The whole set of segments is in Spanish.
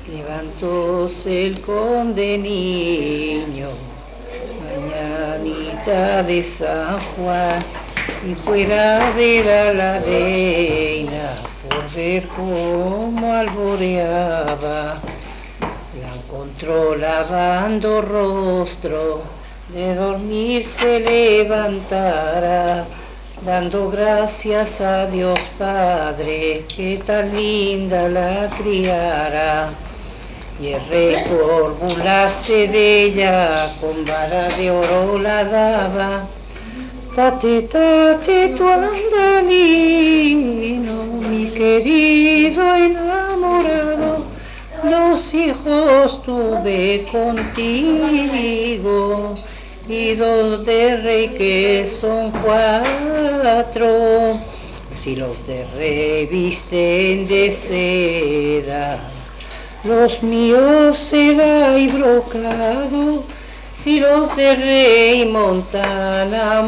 Levantóse el conde niño, mañanita de San Juan, y fuera a ver a la reina, por ver cómo alboreaba. La encontró lavando rostro, de dormir se levantara, dando gracias a Dios Padre, que tan linda la criara. Y el rey por burlarse de ella, con vara de oro la daba. Tate, tate, tu andalino, mi querido enamorado, 2 hijos tuve contigo, y 2 de rey que son 4, si los de rey visten de seda, los míos seda y brocado, si los de rey montan a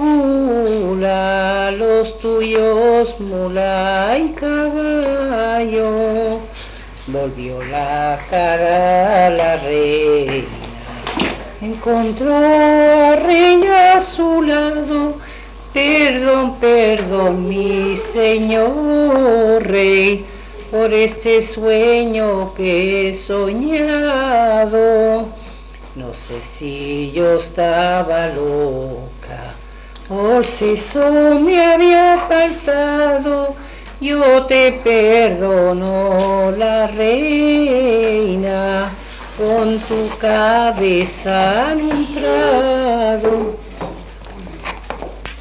mula, los tuyos mula y caballo. Volvió la cara a la reina, encontró a rey a su lado. Perdón, perdón, mi señor rey, por este sueño que he soñado. No sé si yo estaba loca o el seso me había faltado. Yo te perdono, la reina, con tu cabeza en un prado.